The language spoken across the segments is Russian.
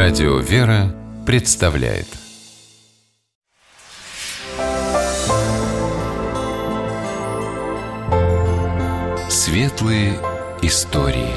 Радио «Вера» представляет Светлые истории.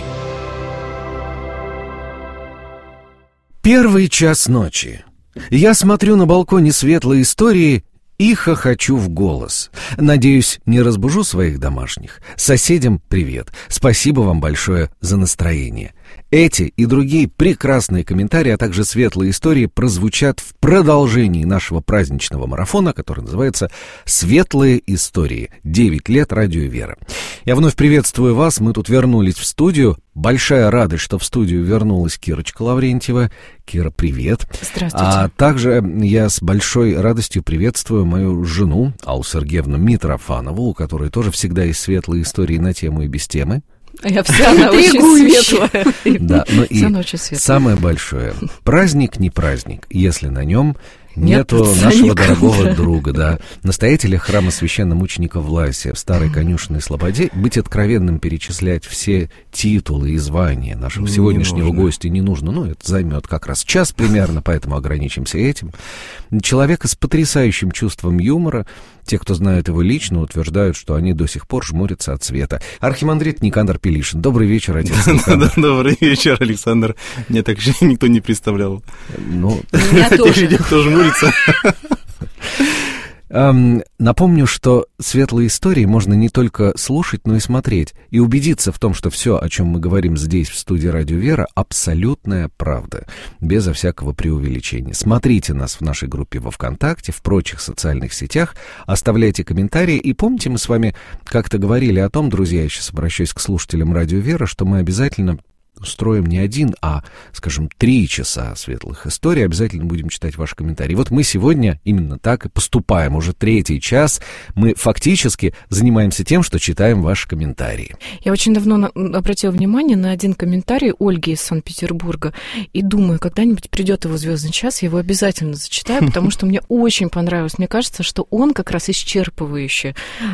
Первый час ночи. Я смотрю на балконе светлые истории и хохочу в голос. Надеюсь, не разбужу своих домашних. Соседям привет. Спасибо вам большое за настроение. Эти и другие прекрасные комментарии, а также светлые истории прозвучат в продолжении нашего праздничного марафона, который называется «Светлые истории. 9 лет Радио Вера». Я вновь приветствую вас. Мы тут вернулись в студию. Большая радость, что в студию вернулась Кирочка Лаврентьева. Кира, привет. Здравствуйте. А также я с большой радостью приветствую мою жену Аллу Сергеевну Митрофанову, у которой тоже всегда есть светлые истории на тему и без темы. Я вся она очень светлая. Да, ну и самое большое. Праздник не праздник, если на нем нету нашего дорогого друга, да, настоятеля храма священномученика Власия в Старой Конюшенной Слободе. Быть откровенным, перечислять все титулы и звания нашего сегодняшнего гостя не нужно. Ну, это займет как раз час примерно, поэтому ограничимся этим. Человека с потрясающим чувством юмора. Те, кто знает его лично, утверждают, что они до сих пор жмурятся от света. Архимандрит Никандр Пилишин. Добрый вечер, отец Никандр. Добрый вечер, Александр. Мне так же никто не представлял. Ну, меня тоже. Кто жмурится. Напомню, что светлые истории можно не только слушать, но и смотреть, и убедиться в том, что все, о чем мы говорим здесь, в студии Радио Вера, абсолютная правда, безо всякого преувеличения. Смотрите нас в нашей группе во ВКонтакте, в прочих социальных сетях, оставляйте комментарии, и помните, мы с вами как-то говорили о том, друзья, я сейчас обращаюсь к слушателям Радио Вера, что мы обязательно устроим не 1, а, скажем, 3 часа светлых историй. Обязательно будем читать ваши комментарии. Вот мы сегодня именно так и поступаем. Уже 3-й час мы фактически занимаемся тем, что читаем ваши комментарии. Я очень давно обратила внимание на один комментарий Ольги из Санкт-Петербурга и думаю, когда-нибудь придет его звездный час, я его обязательно зачитаю, потому что мне очень понравилось. Мне кажется, что он как раз исчерпывающе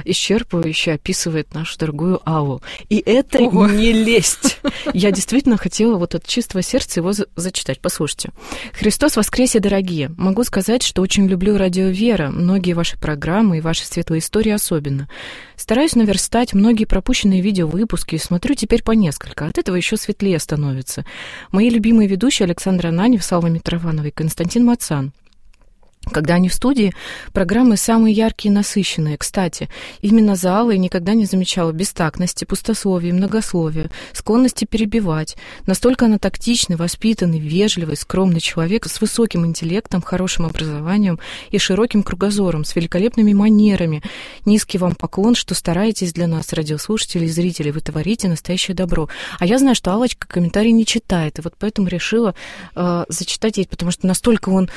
описывает нашу дорогую Аллу. И это не лесть. Я действительно хотела вот от чистого сердца его зачитать. Послушайте. «Христос воскресе, дорогие! Могу сказать, что очень люблю Радио Вера, многие ваши программы и ваши светлые истории особенно. Стараюсь наверстать многие пропущенные видеовыпуски и смотрю теперь по несколько. От этого еще светлее становится. Мои любимые ведущие Александр Ананьев, Алла Митрофанова и Константин Мацан. Когда они в студии, программы самые яркие и насыщенные. Кстати, именно за Аллой никогда не замечала бестактности, пустословия, многословия, склонности перебивать. Настолько она тактичный, воспитанный, вежливый, скромный человек с высоким интеллектом, хорошим образованием и широким кругозором, с великолепными манерами. Низкий вам поклон, что стараетесь для нас, радиослушателей и зрителей. Вы творите настоящее добро. А я знаю, что Аллочка комментарий не читает, и вот поэтому решила зачитать ей, потому что настолько он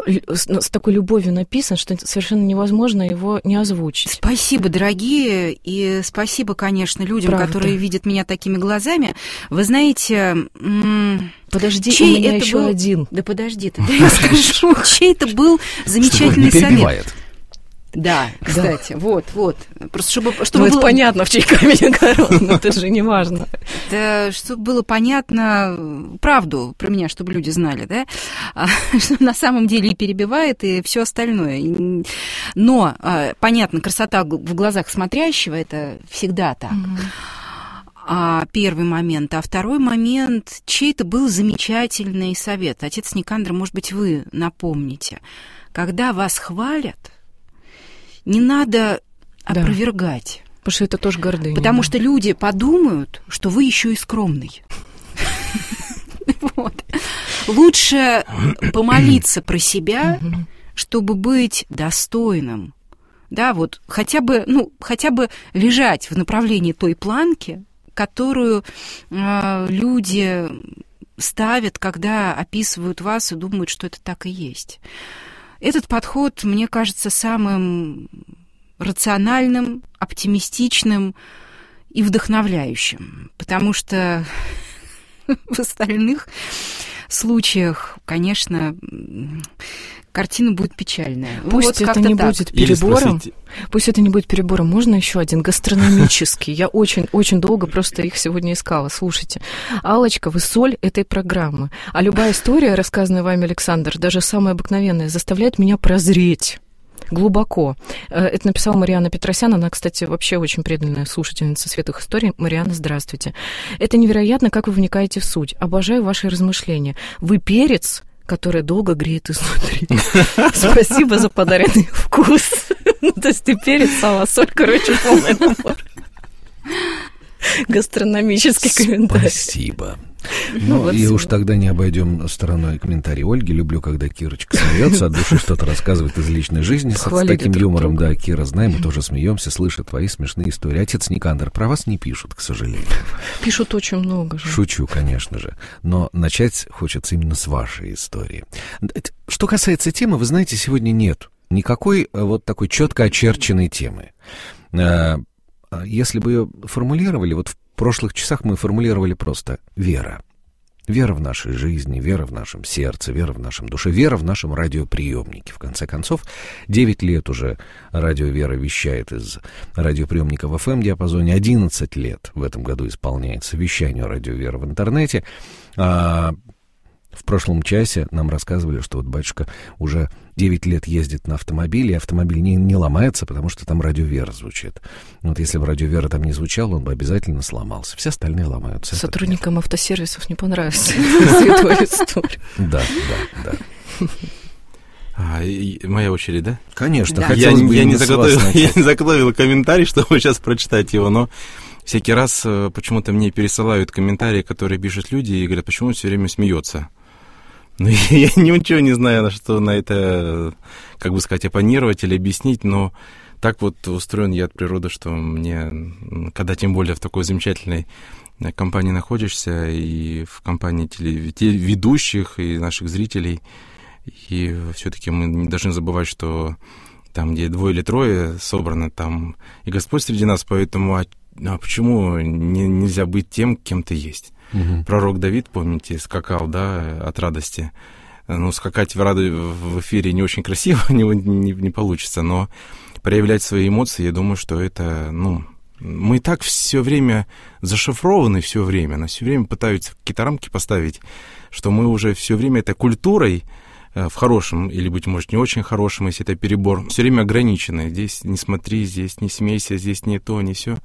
с такой любовью написан, что совершенно невозможно его не озвучить. Спасибо, дорогие, и спасибо, конечно, людям, Правда. Которые видят меня такими глазами. Вы знаете... Подожди, чей у меня это еще был... один. Да подожди ты, да я скажу. Чей это был замечательный совет. Перебивает. Да, кстати, вот. Просто чтобы Ну, было... это понятно, в чей камень огород, но это же не важно. Да, чтобы было понятно правду про меня, чтобы люди знали, да, что на самом деле и перебивает, и все остальное. Но, понятно, красота в глазах смотрящего – это всегда так. Первый момент. А второй момент, чей-то был замечательный совет. Отец Никандр, может быть, вы напомните. Когда вас хвалят, не надо опровергать. Потому что это тоже гордыня. Потому что люди подумают, что вы еще и скромный. Лучше помолиться про себя, чтобы быть достойным. Да, вот хотя бы лежать в направлении той планки, которую люди ставят, когда описывают вас и думают, что это так и есть. Этот подход, мне кажется, самым рациональным, оптимистичным и вдохновляющим, потому что в остальных случаях, конечно, картина будет печальная. Пусть это не будет перебором. Пусть это не будет перебором. Можно еще один гастрономический? Я очень долго просто их сегодня искала. Слушайте. Аллочка, вы соль этой программы. А любая история, рассказанная вами, Александр, даже самая обыкновенная, заставляет меня прозреть. Глубоко. Это написала Марианна Петросян. Она, кстати, вообще очень преданная слушательница светлых историй. Марианна, здравствуйте. Это невероятно, как вы вникаете в суть. Обожаю ваши размышления. Вы перец, который долго греет изнутри. Спасибо за подаренный вкус. То есть ты перец, сало, соль, короче, полный набор. Гастрономический комментарий. Спасибо. Ну, и уж тогда не обойдем стороной комментарий Ольги. Люблю, когда Кирочка смеется, от души что-то рассказывает из личной жизни. С таким юмором, да, Кира, знаем, мы тоже смеемся, слыша твои смешные истории. Отец Никандр, про вас не пишут, к сожалению. Пишут очень много же. Шучу, конечно же. Но начать хочется именно с вашей истории. Что касается темы, вы знаете, сегодня нет никакой вот такой четко очерченной темы. Если бы ее формулировали, вот в прошлых часах мы формулировали просто «вера». Вера в нашей жизни, вера в нашем сердце, вера в нашем душе, вера в нашем радиоприемнике. В конце концов, 9 лет уже радио «Вера» вещает из радиоприемника в FM-диапазоне, 11 лет в этом году исполняется вещанию радио «Вера» в интернете. В прошлом часе нам рассказывали, что вот батюшка уже 9 лет ездит на автомобиле, и автомобиль не ломается, потому что там радио «Вера» звучит. Вот если бы радио «Вера» там не звучало, он бы обязательно сломался. Все остальные ломаются. Сотрудникам автосервисов не понравится святая история. Да. Моя очередь, да? Конечно. Да. Я не заготовил комментарий, чтобы сейчас прочитать его, но всякий раз почему-то мне пересылают комментарии, которые пишут люди, и говорят, почему он все время смеется. Ну, я ничего не знаю, на что на это, как бы сказать, оппонировать или объяснить, но так вот устроен я от природы, что мне, когда тем более в такой замечательной компании находишься, и в компании телеведущих, и наших зрителей, и все-таки мы не должны забывать, что там, где 2 или 3 собрано, там и Господь среди нас, поэтому почему нельзя быть тем, кем ты есть? Угу. Пророк Давид, помните, скакал, да, от радости. Ну, скакать в эфире не очень красиво, не получится, но проявлять свои эмоции, я думаю, что это, мы и так все время зашифрованы все время, нас все время пытаются какие-то рамки поставить, что мы уже все время этой культурой, в хорошем или, быть может, не очень хорошем, если это перебор, все время ограничены. Здесь не смотри, здесь не смейся, здесь не то, не сё.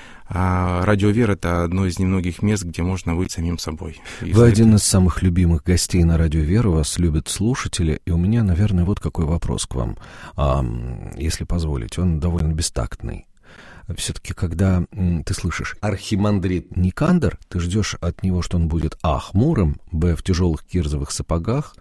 А радио «Вера» — это одно из немногих мест, где можно быть самим собой. Вы один из самых любимых гостей на радио «Вера», вас любят слушатели, и у меня, наверное, вот какой вопрос к вам, если позволите, он довольно бестактный. Все-таки, когда ты слышишь архимандрит Никандр, ты ждешь от него, что он будет хмурым, в тяжелых кирзовых сапогах,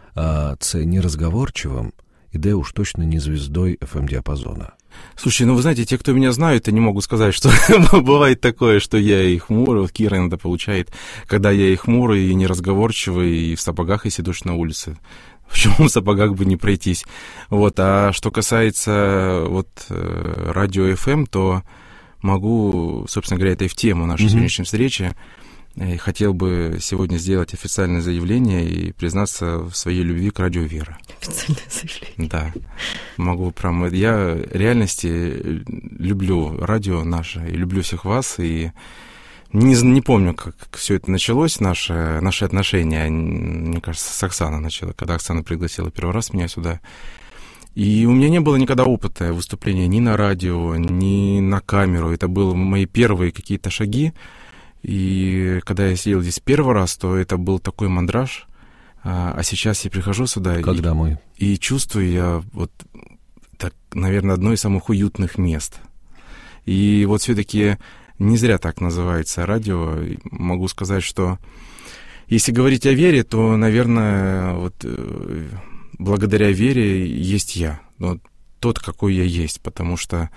неразговорчивым, и уж точно не звездой FM-диапазона. Слушай, вы знаете, те, кто меня знают, они могут сказать, что бывает такое, что я и хмурый, вот Кира иногда получает, когда я и хмурый, и неразговорчивый, и в сапогах, если идешь на улице. Почему в сапогах бы не пройтись? Вот, а что касается радио FM, то могу, собственно говоря, это и в тему нашей сегодняшней встречи. Хотел бы сегодня сделать официальное заявление и признаться в своей любви к радио «Вера». Официальное заявление. Да. Я в реальности люблю радио наше и люблю всех вас. И не помню, как все это началось, наши отношения. Мне кажется, с Оксаной начало, когда Оксана пригласила первый раз меня сюда. И у меня не было никогда опыта выступления ни на радио, ни на камеру. Это были мои первые какие-то шаги. И когда я сидел здесь первый раз, то это был такой мандраж. А сейчас я прихожу сюда и чувствую я так, наверное, одно из самых уютных мест. И вот все-таки не зря так называется радио. Могу сказать, что если говорить о вере, то, наверное, благодаря вере есть я. Тот, какой я есть. Потому что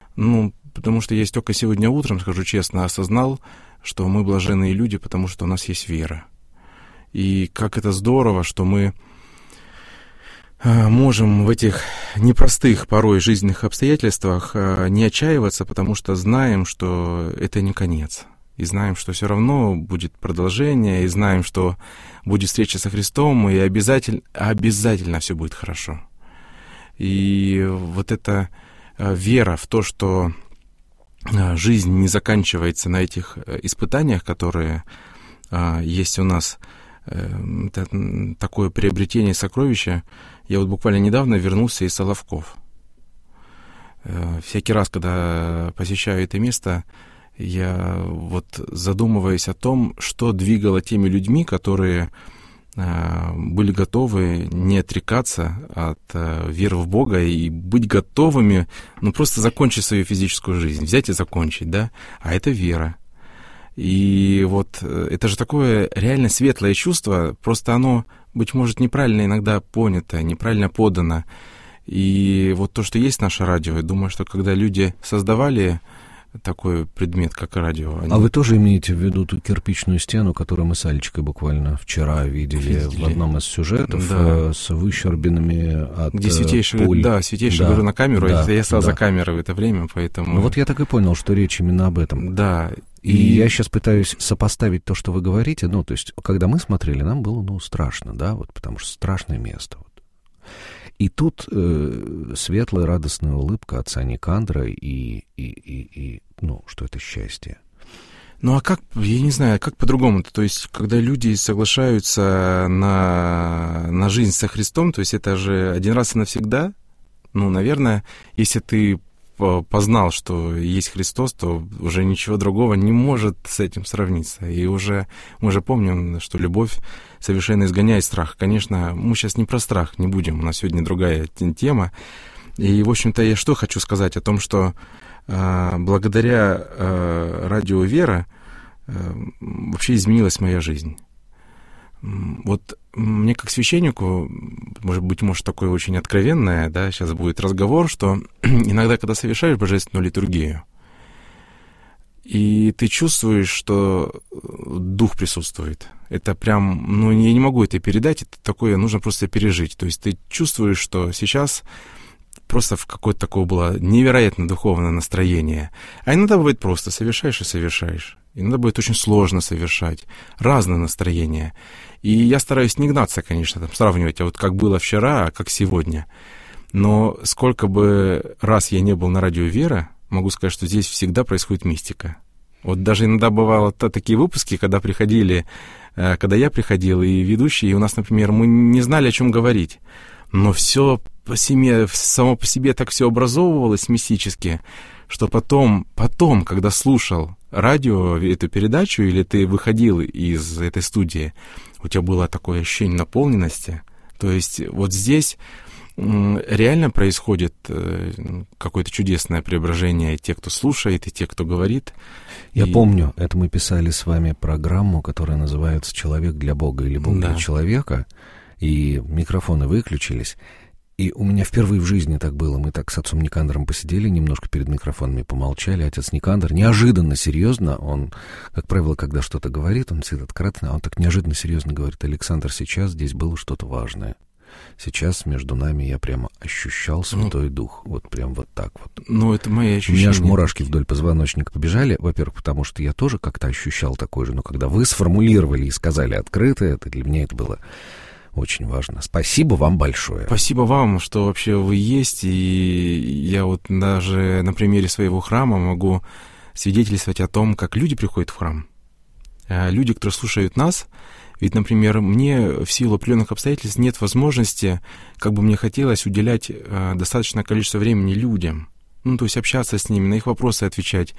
я только сегодня утром, скажу честно, осознал, что мы блаженные люди, потому что у нас есть вера. И как это здорово, что мы можем в этих непростых порой жизненных обстоятельствах не отчаиваться, потому что знаем, что это не конец. и знаем, что все равно будет продолжение, и знаем, что будет встреча со Христом, и обязательно все будет хорошо. И вот эта вера в то, что жизнь не заканчивается на этих испытаниях, которые есть у нас, это такое приобретение сокровища. Я вот буквально недавно вернулся из Соловков. Всякий раз, когда посещаю это место, я вот задумываюсь о том, что двигало теми людьми, которые были готовы не отрекаться от веры в Бога и быть готовыми, просто закончить свою физическую жизнь, взять и закончить, да, а это вера. И вот это же такое реально светлое чувство, просто оно, быть может, неправильно иногда понято, неправильно подано. И вот то, что есть наше радио, я думаю, что когда люди создавали такой предмет, как радио. А вы тоже имеете в виду ту кирпичную стену, которую мы с Алечкой буквально вчера видели в одном из сюжетов, да, с выщербинами от где святейший, пуль. Да, святейший говорю на камеру, да, я стал да. за камерой в это время, поэтому... Вот я так и понял, что речь именно об этом. Да. И я сейчас пытаюсь сопоставить то, что вы говорите, то есть, когда мы смотрели, нам было, страшно, да, вот, потому что страшное место, вот. И тут светлая, радостная улыбка отца Никандра и что это счастье. А как, я не знаю, как по-другому-то? То есть, когда люди соглашаются на жизнь со Христом, то есть это же один раз и навсегда, наверное, если ты познал, что есть Христос, то уже ничего другого не может с этим сравниться. И уже мы уже помним, что любовь совершенно изгоняет страх. Конечно, мы сейчас не про страх не будем, у нас сегодня другая тема. И, в общем-то, я что хочу сказать о том, что благодаря радио «Вера» вообще изменилась моя жизнь. Вот мне как священнику, может, такое очень откровенное, да, сейчас будет разговор, что иногда, когда совершаешь божественную литургию, и ты чувствуешь, что Дух присутствует, это прям, я не могу это передать, это такое, нужно просто пережить. То есть ты чувствуешь, что сейчас просто в какое-то такое было невероятно духовное настроение. А иногда бывает просто совершаешь и совершаешь. Иногда будет очень сложно совершать. Разное настроение. И я стараюсь не гнаться, конечно, сравнивать, вот как было вчера, а как сегодня. Но сколько бы раз я не был на радио «Вера», могу сказать, что здесь всегда происходит мистика. Вот даже иногда бывало такие выпуски, когда я приходил, и ведущие, и у нас, например, мы не знали, о чем говорить. Но все само по себе так все образовывалось мистически, что потом, когда слушал радио, эту передачу, или ты выходил из этой студии, у тебя было такое ощущение наполненности. То есть вот здесь реально происходит какое-то чудесное преображение, те, кто слушает, и те, кто говорит. Я помню, это мы писали с вами программу, которая называется «Человек для Бога» или «Бог для человека», и микрофоны выключились. И у меня впервые в жизни так было. Мы так с отцом Никандром посидели, немножко перед микрофонами помолчали. Отец Никандр неожиданно серьезно, он, как правило, когда что-то говорит, он всегда откровенно, а он так неожиданно серьезно говорит: Александр, сейчас здесь было что-то важное. Сейчас между нами я прямо ощущал Святой Дух. Вот прям вот так вот. Это мои ощущения. У меня аж мурашки вдоль позвоночника побежали. Во-первых, потому что я тоже как-то ощущал такое же. Но когда вы сформулировали и сказали открыто, это для меня это было очень важно. Спасибо вам большое. Спасибо вам, что вообще вы есть. И я вот даже на примере своего храма могу свидетельствовать о том, как люди приходят в храм. Люди, которые слушают нас. Ведь, например, мне в силу определенных обстоятельств нет возможности, как бы мне хотелось, уделять достаточное количество времени людям. То есть общаться с ними, на их вопросы отвечать.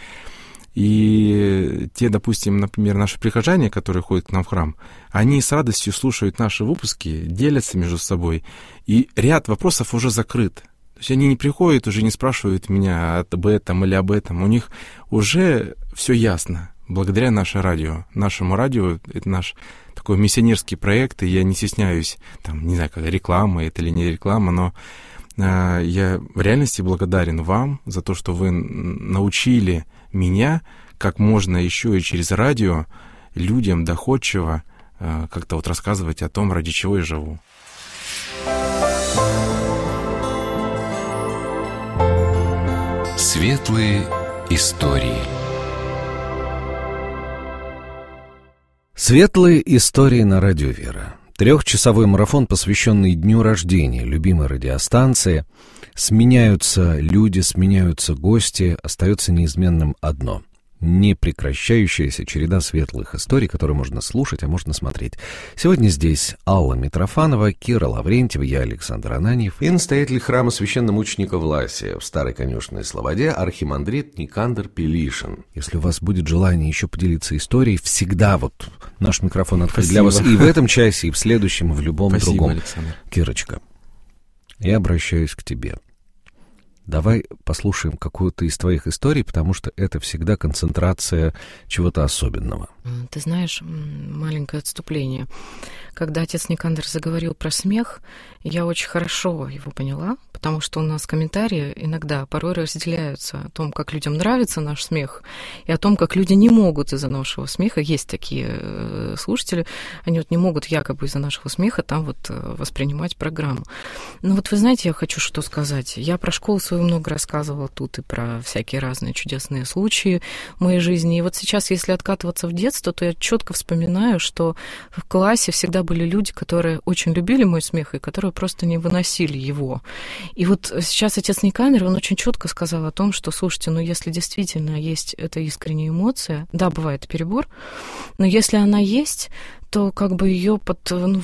И те, допустим, например, наши прихожане, которые ходят к нам в храм, они с радостью слушают наши выпуски, делятся между собой, и ряд вопросов уже закрыт. То есть они не приходят, уже не спрашивают меня об этом или об этом. У них уже все ясно, благодаря нашему радио. Это наш такой миссионерский проект, и я не стесняюсь, не знаю, как реклама это или не реклама, но я в реальности благодарен вам за то, что вы научили меня, как можно еще и через радио людям доходчиво как-то вот рассказывать о том, ради чего я живу. Светлые истории. Светлые истории на радио «Вера». 3-часовой марафон, посвященный дню рождения любимой радиостанции. Сменяются люди, сменяются гости, остается неизменным одно — непрекращающаяся череда светлых историй, которые можно слушать, а можно смотреть. Сегодня здесь Алла Митрофанова, Кира Лаврентьева, я Александр Ананьев и настоятель храма священномученика Власия в Старой Конюшенной Слободе архимандрит Никандр Пилишин. Если у вас будет желание еще поделиться историей, всегда вот наш микрофон открыт для вас и в этом часе, и в следующем, и в любом другом. Александр. Кирочка, я обращаюсь к тебе. Давай послушаем какую-то из твоих историй, потому что это всегда концентрация чего-то особенного. Ты знаешь, маленькое отступление. Когда отец Никандр заговорил про смех, я очень хорошо его поняла, потому что у нас комментарии иногда порой разделяются о том, как людям нравится наш смех, и о том, как люди не могут из-за нашего смеха. Есть такие слушатели, они вот не могут якобы из-за нашего смеха там вот воспринимать программу. Но вот вы знаете, я хочу что сказать. Я про школу свою много рассказывала тут и про всякие разные чудесные случаи в моей жизни. И вот сейчас, если откатываться в детство, то я четко вспоминаю, что в классе всегда были люди, которые очень любили мой смех и которые просто не выносили его. И вот сейчас отец Никандр, он очень четко сказал о том, что, слушайте, ну если действительно есть эта искренняя эмоция, да, бывает перебор, но если она есть, то как бы ее под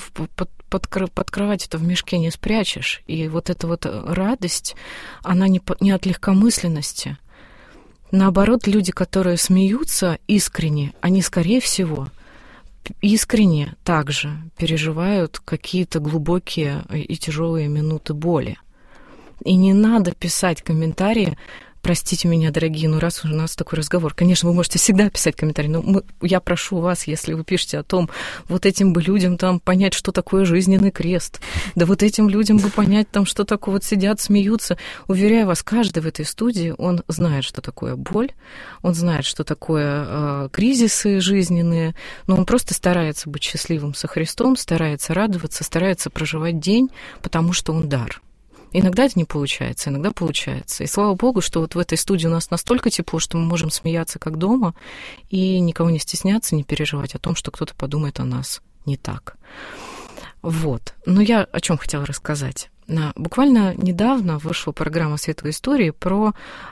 кровать это в мешке не спрячешь. И вот эта вот радость, она не от легкомысленности. Наоборот, люди, которые смеются искренне, они, скорее всего, искренне также переживают какие-то глубокие и тяжелые минуты боли. И не надо писать комментарии: простите меня, дорогие, ну раз у нас такой разговор. Конечно, вы можете всегда писать комментарии, но я прошу вас, если вы пишете о том, вот этим бы людям там понять, что такое жизненный крест, да вот этим людям бы понять там, что такое, вот сидят, смеются. Уверяю вас, каждый в этой студии, он знает, что такое боль, он знает, что такое кризисы жизненные, но он просто старается быть счастливым со Христом, старается радоваться, старается проживать день, потому что он дар. Иногда это не получается, иногда получается. И слава Богу, что вот в этой студии у нас настолько тепло, что мы можем смеяться как дома и никого не стесняться, не переживать о том, что кто-то подумает о нас не так. Вот. Но я о чем хотела рассказать. Буквально недавно вышла программа «Светлые истории» про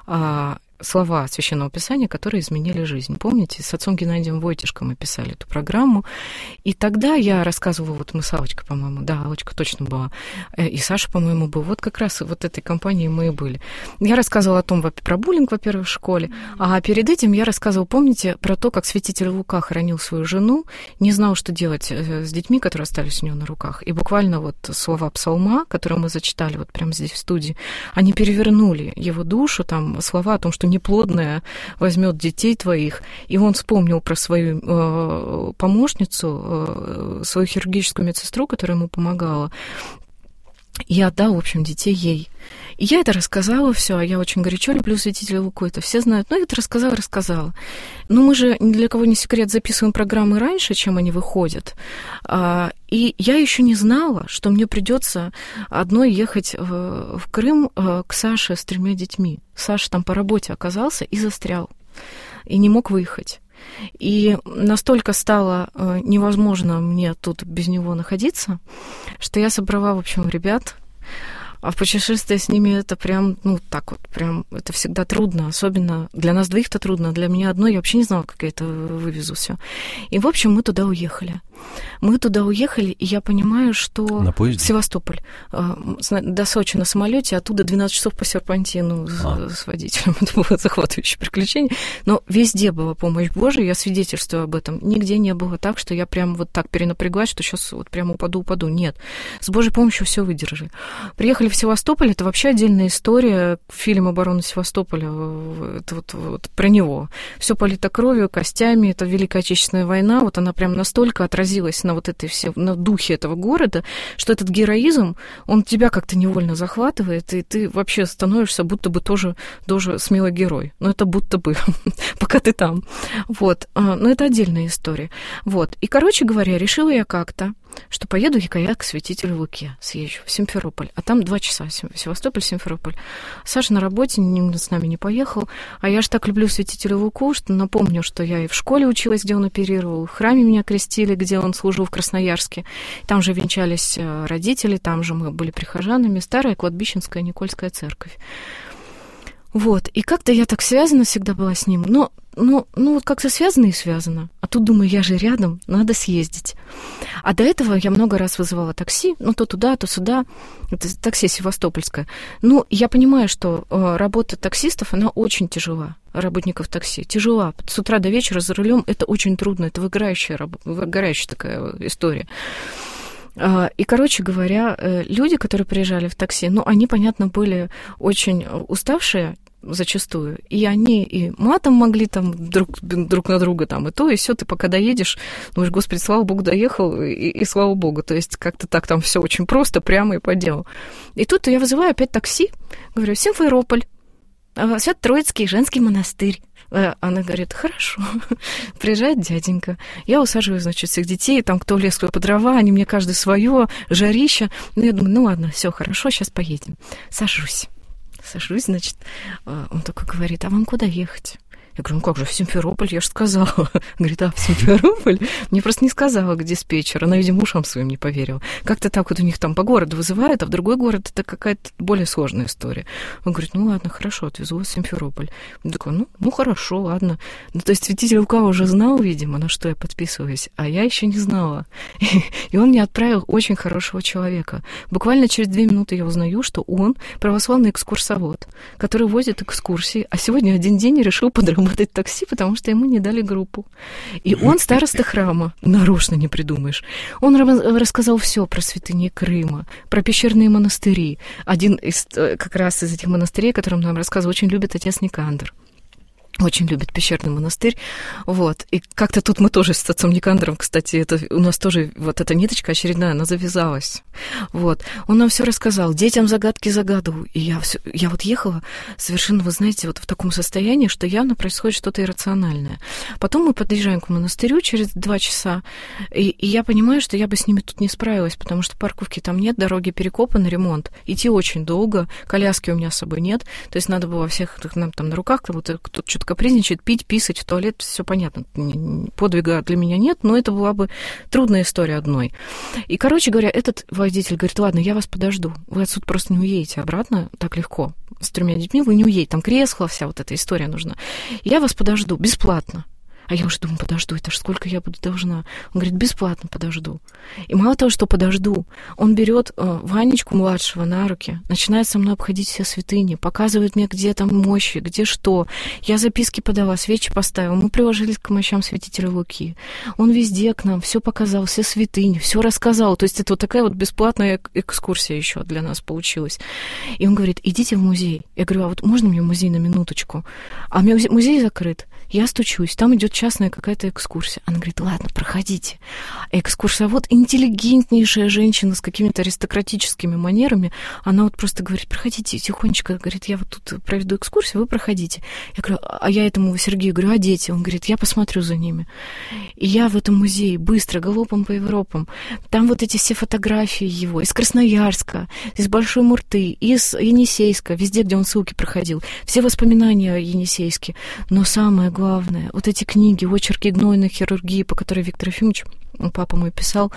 слова Священного Писания, которые изменили жизнь. Помните, с отцом Геннадием Войтишко мы писали эту программу, и тогда я рассказывала, вот мы с Аллочкой, по-моему, да, Аллочка точно была, и Саша, по-моему, был, вот как раз вот этой компанией мы и были. Я рассказывала о том, про буллинг, во-первых, в школе, а перед этим я рассказывала, помните, про то, как святитель Лука хоронил свою жену, не знал, что делать с детьми, которые остались у него на руках, и буквально вот слова псалма, которые мы зачитали вот прямо здесь в студии, они перевернули его душу, там слова о том, что неплодная возьмет детей твоих, и он вспомнил про свою помощницу, свою хирургическую медсестру, которая ему помогала, и отдал, в общем, детей ей. И я это рассказала все, а я очень горячо люблю святителя Луку, это все знают. Ну, я это рассказала. Но мы же, ни для кого не секрет, записываем программы раньше, чем они выходят. И я еще не знала, что мне придется одной ехать в Крым к Саше с 3 детьми. Саша там по работе оказался и застрял, и не мог выехать. И настолько стало невозможно мне тут без него находиться, что я собрала, в общем, ребят. А в путешествии с ними это прям, ну, так вот, прям, это всегда трудно, особенно для нас двоих это трудно, для меня одной я вообще не знала, как я это вывезу все. И, в общем, мы туда уехали. И я понимаю, что... На поезде? Севастополь. До Сочи на самолете, оттуда 12 часов по серпантину с водителем. Это было захватывающее приключение. Но везде была помощь Божия, я свидетельствую об этом. Нигде не было так, что я прям вот так перенапряглась, что сейчас вот прям упаду. Нет. С Божьей помощью все выдержали. Приехали в Севастополь, это вообще отдельная история. Фильм «Оборона Севастополя», это вот про него. Все полито кровью, костями, это Великая Отечественная война, вот она прям настолько отразилась на вот этой на духе этого города, что этот героизм, он тебя как-то невольно захватывает, и ты вообще становишься будто бы тоже смелый герой. Но это будто бы, пока ты там. Вот. Но это отдельная история. Вот. И, короче говоря, решила я как-то что поеду я к святителю Луке, съезжу в Симферополь, а там 2 часа, Севастополь, Симферополь. Саша на работе с нами не поехал, а я же так люблю святителя Луку, что напомню, что я и в школе училась, где он оперировал, в храме меня крестили, где он служил в Красноярске, там же венчались родители, там же мы были прихожанами, старая кладбищенская Никольская церковь. Вот, и как-то я так связана всегда была с ним, но вот как-то связано и связано. А тут думаю, я же рядом, надо съездить. А до этого я много раз вызывала такси, то туда, то сюда. Это такси севастопольское. Я понимаю, что работа таксистов, она очень тяжела, работников такси. Тяжела. С утра до вечера за рулем это очень трудно, это выгорающая такая история. И, короче говоря, люди, которые приезжали в такси, они, понятно, были очень уставшие, зачастую. И они и матом могли там друг на друга там и то, и все. Ты пока доедешь, думаешь, господи, слава богу, доехал, и слава богу. То есть как-то так там все очень просто, прямо и по делу. И тут я вызываю опять такси, говорю, Симферополь, Свято-Троицкий женский монастырь. Она говорит, хорошо. Приезжает дяденька. Я усаживаю, значит, всех детей, там кто лез по дрова, они мне каждый свое, жарища. Я думаю, ладно, все хорошо, сейчас поедем. Сажусь, значит, он такой говорит, а вам куда ехать? Я говорю, как же, в Симферополь, я же сказала. Говорит, в Симферополь? Мне просто не сказала диспетчер. Она, видимо, ушам своим не поверила. Как-то так вот у них там по городу вызывают, а в другой город это какая-то более сложная история. Он говорит, ладно, хорошо, отвезу вас в Симферополь. Я такой, хорошо, ладно. То есть святитель Лука уже знал, видимо, на что я подписываюсь, а я еще не знала. И он мне отправил очень хорошего человека. Буквально через 2 минуты я узнаю, что он православный экскурсовод, который возит экскурсии, а сегодня один день решил подработать такси, потому что ему не дали группу. И он староста храма, нарочно не придумаешь. Он рассказал все про святыни Крыма, про пещерные монастыри. Один из как раз из этих монастырей, о котором нам рассказывал, очень любит отец Никандр. Очень любит пещерный монастырь, вот, и как-то тут мы тоже с отцом Никандром, кстати, это у нас тоже вот эта ниточка очередная, она завязалась, вот, он нам все рассказал, детям загадки загадывал, и я вот ехала совершенно, вы знаете, вот в таком состоянии, что явно происходит что-то иррациональное. Потом мы подъезжаем к монастырю через 2 часа, и я понимаю, что я бы с ними тут не справилась, потому что парковки там нет, дороги перекопаны, ремонт, идти очень долго, коляски у меня с собой нет, то есть надо было всех нам там на руках, кто-то что-то капризничает, пить, писать в туалет, все понятно. Подвига для меня нет, но это была бы трудная история одной. И, короче говоря, этот водитель говорит, ладно, я вас подожду. Вы отсюда просто не уедете обратно так легко. С 3 детьми вы не уедете. Там кресло, вся вот эта история нужна. Я вас подожду бесплатно. А я уже думаю, подожду, это ж сколько я буду должна. Он говорит, бесплатно подожду. И мало того, что подожду, он берет Ванечку младшего на руки, начинает со мной обходить все святыни, показывает мне, где там мощи, где что. Я записки подала, свечи поставила, мы приложились к мощам святителя Луки. Он везде к нам все показал, все святыни, все рассказал. То есть это вот такая вот бесплатная экскурсия еще для нас получилась. И он говорит, идите в музей. Я говорю, а вот можно мне в музей на минуточку? А музей закрыт. Я стучусь, там идет частная какая-то экскурсия. Она говорит, ладно, проходите. Экскурсовод, интеллигентнейшая женщина с какими-то аристократическими манерами, она вот просто говорит, проходите тихонечко, говорит, я вот тут проведу экскурсию, вы проходите. Я говорю, а я этому Сергею говорю, а дети? Он говорит, я посмотрю за ними. И я в этом музее быстро, галопом по Европам. Там вот эти все фотографии его из Красноярска, из Большой Мурты, из Енисейска, везде, где он ссылки проходил. Все воспоминания о Енисейске. Но самое главное, вот эти книги, очерки гнойной хирургии, по которой Виктор Ефимович, папа мой писал,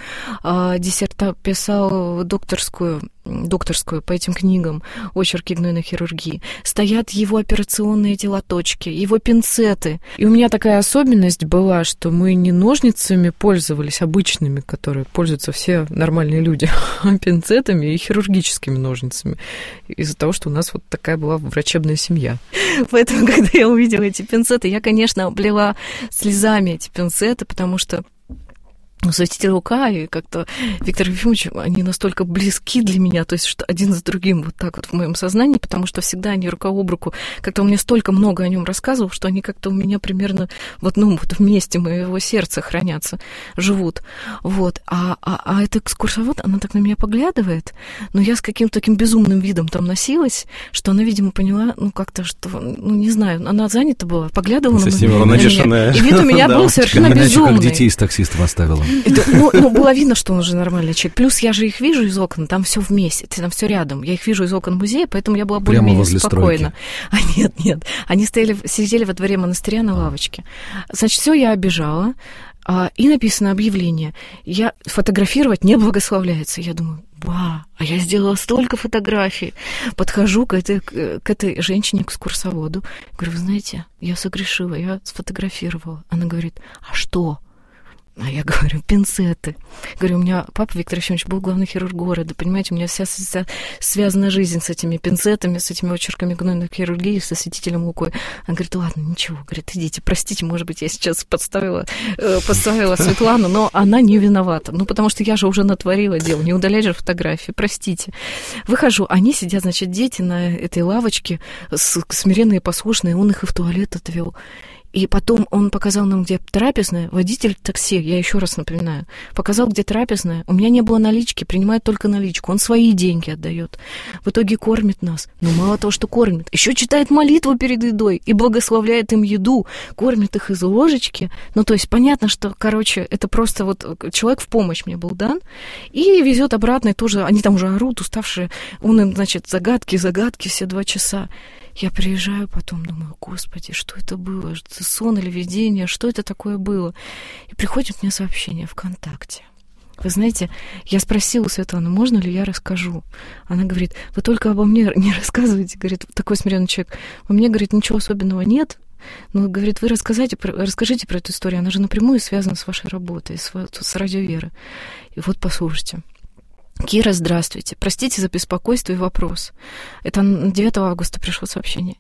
писал докторскую по этим книгам, очерки гнойной хирургии. Стоят его операционные телоточки, его пинцеты. И у меня такая особенность была, что мы не ножницами пользовались обычными, которые пользуются все нормальные люди, а пинцетами и хирургическими ножницами. Из-за того, что у нас вот такая была врачебная семья. Поэтому, когда я увидела эти пинцеты, я, конечно, облила слезами эти пинцеты, потому что святитель Лука и как-то Виктор Ефимович, они настолько близки для меня, то есть что один с другим вот так вот в моем сознании, потому что всегда они рука об руку, как-то он мне столько много о нем рассказывал, что они как-то у меня примерно в одном вот вместе моего сердца хранятся, живут. Вот. А эта экскурсовод, она так на меня поглядывает, но я с каким-то таким безумным видом там носилась, что она, видимо, поняла, как-то, что, не знаю, она занята была, поглядывала на меня. И вид у меня был совершенно безумный. Как детей из таксистов оставила. Ну, было видно, что он уже нормальный человек. Плюс я же их вижу из окон, там все вместе, там все рядом. Я их вижу из окон музея, поэтому я была более-менее спокойна. Нет. Они сидели во дворе монастыря на лавочке. Значит, все я обижала. И написано объявление. Фотографировать не благословляется. Я думаю, а я сделала столько фотографий. Подхожу к этой женщине-экскурсоводу. Говорю, вы знаете, я согрешила, я сфотографировала. Она говорит, а что? А я говорю, пинцеты. Говорю, у меня папа Виктор Ефимович был главный хирург города. Понимаете, у меня вся связана жизнь с этими пинцетами, с этими очерками гнойной хирургии, со святителем Лукой. Она говорит, ладно, ничего. Говорит, идите, простите, может быть, я сейчас подставила Светлану, но она не виновата. Ну, потому что я же уже натворила дело. Не удалять же фотографии, простите. Выхожу, они сидят, значит, дети на этой лавочке, смиренные и послушные, он их и в туалет отвел. И потом он показал нам, где трапезная, водитель такси, я еще раз напоминаю, показал, где трапезная. У меня не было налички, принимает только наличку. Он свои деньги отдает. В итоге кормит нас. Но мало того, что кормит, еще читает молитву перед едой и благословляет им еду, кормит их из ложечки. Ну, то есть понятно, что, короче, это просто вот человек в помощь мне был дан. И везет обратно, и тоже, они там уже орут, уставшие. Он им, значит, загадки все 2 часа. Я приезжаю потом, думаю, господи, что это было? Это сон или видение? Что это такое было? И приходит мне сообщение ВКонтакте. Вы знаете, я спросила у Светланы, можно ли я расскажу? Она говорит, вы только обо мне не рассказывайте, говорит, такой смиренный человек. Во мне, говорит, ничего особенного нет. Но, говорит, вы расскажите про эту историю. Она же напрямую связана с вашей работой, с Радио Вера. И вот послушайте. Кира, здравствуйте. Простите за беспокойство и вопрос. Это 9 августа пришло сообщение.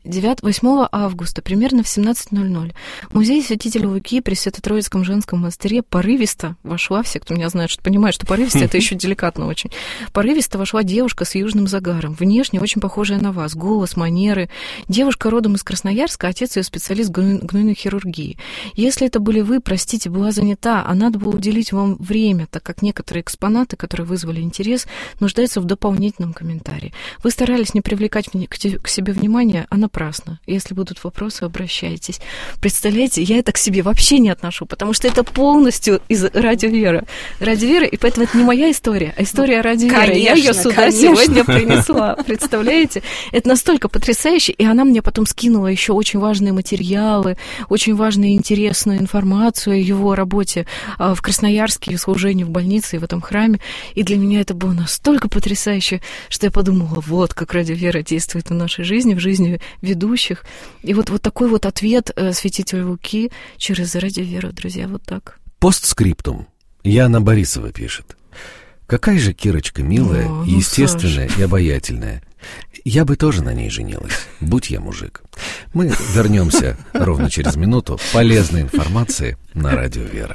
8 августа, примерно в 17:00, в музей святителя Луки при Свято-Троицком женском монастыре порывисто вошла, все, кто меня знает, что понимают, что порывисто, это еще деликатно очень, порывисто вошла девушка с южным загаром, внешне очень похожая на вас, голос, манеры. Девушка родом из Красноярска, отец ее специалист гнойной хирургии. Если это были вы, простите, была занята, а надо было уделить вам время, так как некоторые экспонаты, которые вызвали интерес, нуждается в дополнительном комментарии. Вы старались не привлекать к себе внимания, а напрасно. Если будут вопросы, обращайтесь. Представляете, я это к себе вообще не отношу, потому что это полностью из Радио Вера. Радио Вера, и поэтому это не моя история, а история Радио Вера. Я ее сюда сегодня принесла. Представляете? Это настолько потрясающе, и она мне потом скинула еще очень важные материалы, очень важную и интересную информацию о его работе в Красноярске, служении в больнице и в этом храме. И для меня это было настолько потрясающе, что я подумала, вот как Радио Вера действует в нашей жизни, в жизни ведущих. И вот такой вот ответ святителя Луки через Радио Веру, друзья, вот так. Постскриптум. Яна Борисова пишет. Какая же Кирочка милая, естественная и обаятельная. Я бы тоже на ней женилась, будь я мужик. Мы вернемся ровно через минуту. Полезной информации на Радио Вера.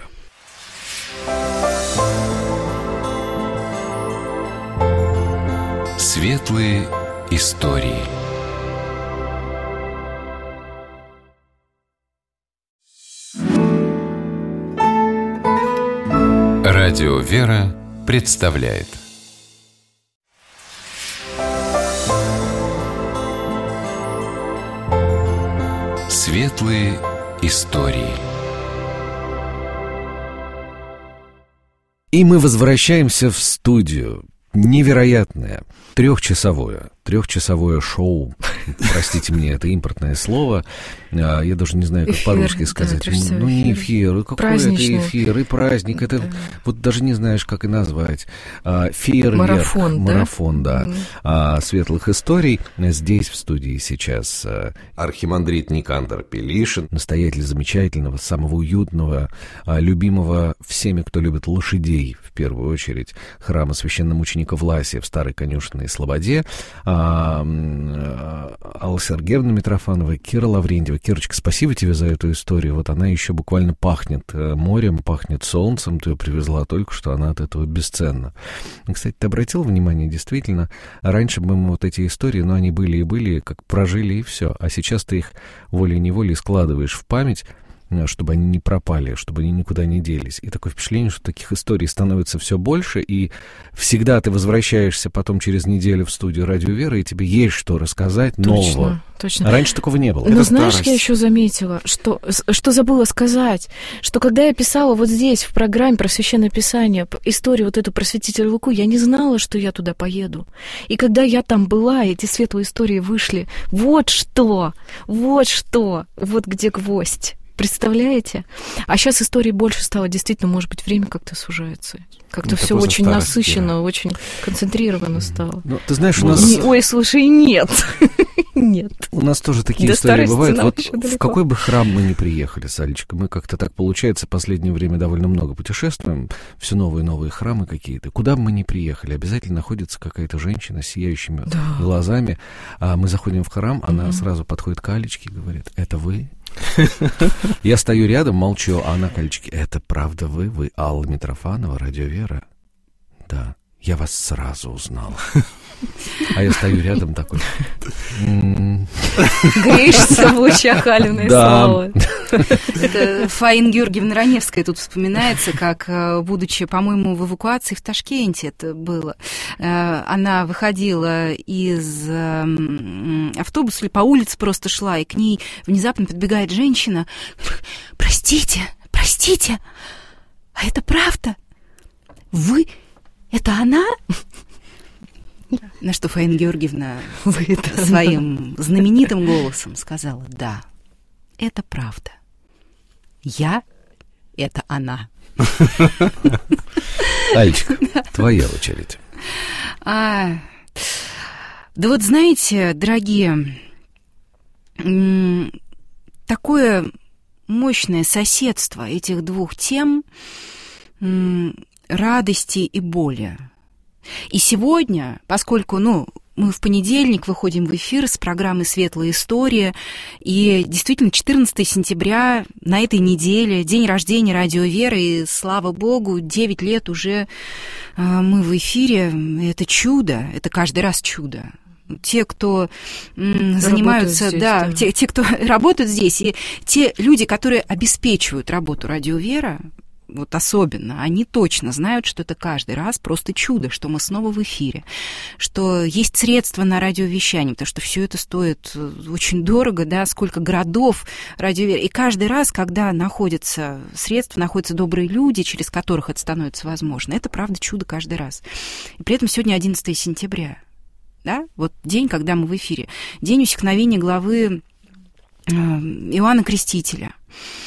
Светлые истории. Радио Вера представляет. Светлые истории. И мы возвращаемся в студию. Невероятное, трехчасовое шоу. Простите мне, это импортное слово. Я даже не знаю, как эфир, по-русски сказать. Да, ну, не эфир. Какой праздничный. Это эфир и праздник. Это вот даже не знаешь, как и назвать. Фейерверк. Марафон, да. Светлых историй. Здесь в студии сейчас архимандрит Никандр Пелишин, настоятель замечательного, самого уютного, любимого всеми, кто любит лошадей, в первую очередь, храма священномученика Власия в Старой Конюшенной Слободе, Алла Сергеевна Митрофанова, Кира Лаврентьева. Кирочка, спасибо тебе за эту историю. Вот она еще буквально пахнет морем, пахнет солнцем. Ты ее привезла только что, она от этого бесценна. Кстати, ты обратил внимание, действительно, раньше мы вот эти истории, ну, они были и были, как прожили и все. А сейчас ты их волей-неволей складываешь в память. чтобы они не пропали, чтобы они никуда не делись. И такое впечатление, что таких историй становится все больше, и всегда ты возвращаешься потом через неделю в студию «Радио Вера», и тебе есть что рассказать нового. Точно. Раньше такого не было. Но знаешь, я еще заметила, что забыла сказать, что когда я писала вот здесь, в программе про Священное Писание, историю вот эту про святителя Луку, я не знала, что я туда поеду. И когда я там была, эти светлые истории вышли, вот где гвоздь. Представляете? А сейчас историй больше стало, действительно, может быть, время как-то сужается. Как-то все очень насыщенно, очень концентрировано стало. Ну, ты знаешь, у нас... Ой, слушай, нет. Нет. У нас тоже такие истории бывают. Вот в какой бы храм мы ни приехали с Алечкой, мы как-то так получается, в последнее время довольно много путешествуем, все новые и новые храмы какие-то. Куда бы мы ни приехали, обязательно находится какая-то женщина с сияющими глазами. А мы заходим в храм, она сразу подходит к Алечке и говорит: «Это вы?» Я стою рядом, молчу, а она к Алечке: «Это правда вы? Вы Алла Митрофанова, «Радио Вера»?» «Да, я вас сразу узнал». А я стою рядом такой: греешься в лучах Алиной славы. Это Фаина Георгиевна Раневская тут вспоминается, как, будучи, по-моему, в эвакуации в Ташкенте это было, она выходила из автобуса или по улице просто шла, и к ней внезапно подбегает женщина: «Простите, а это правда? Вы? Это она?» На что Фаина Георгиевна своим знаменитым голосом сказала: «Да, это правда. Я — это она». Алечка, твоя очередь. Да вот знаете, дорогие, такое мощное соседство этих двух тем радости и боли. И сегодня, поскольку, мы в понедельник выходим в эфир с программой «Светлая история», и действительно 14 сентября на этой неделе, день рождения «Радио Вера», и, слава Богу, 9 лет уже мы в эфире. Это чудо, это каждый раз чудо. Те, кто занимаются, здесь, те, кто работают здесь, и те люди, которые обеспечивают работу «Радио Вера», вот особенно, они точно знают, что это каждый раз просто чудо, что мы снова в эфире, что есть средства на радиовещание, потому что все это стоит очень дорого, да, сколько городов радиовера. И каждый раз, когда находятся средства, находятся добрые люди, через которых это становится возможно, это правда чудо каждый раз. И при этом сегодня 11 сентября, да, вот день, когда мы в эфире, день усекновения главы Иоанна Крестителя.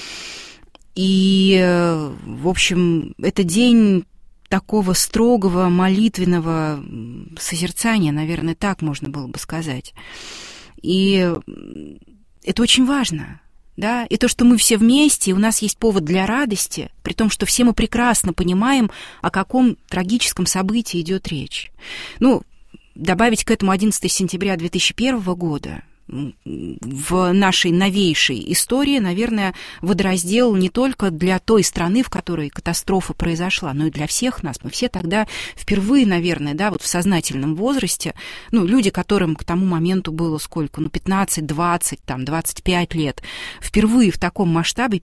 И, в общем, это день такого строгого молитвенного созерцания, наверное, так можно было бы сказать. И это очень важно, да, и то, что мы все вместе, и у нас есть повод для радости, при том, что все мы прекрасно понимаем, о каком трагическом событии идет речь. Добавить к этому 11 сентября 2001 года, в нашей новейшей истории, наверное, водораздел не только для той страны, в которой катастрофа произошла, но и для всех нас. Мы все тогда впервые, наверное, да, вот в сознательном возрасте, люди, которым к тому моменту было сколько, 15, 20, 25 лет, впервые в таком масштабе